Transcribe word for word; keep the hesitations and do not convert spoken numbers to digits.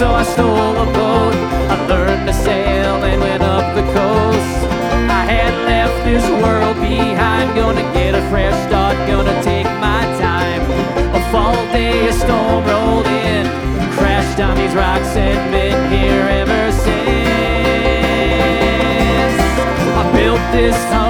So I stole a boat, I learned to sail and went up the coast. I had left this world behind, gonna get a fresh start, gonna take my time. A fall day, a storm rolled in, crashed on these rocks and been here ever since. I built this